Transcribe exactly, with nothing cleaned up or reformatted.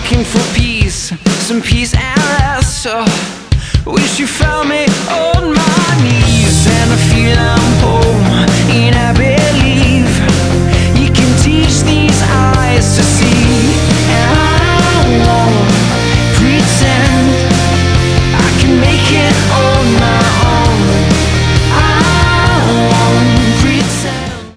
looking for peace, some peace and rest. Oh, wish you found me on my knees, and I feel I'm home in a bed.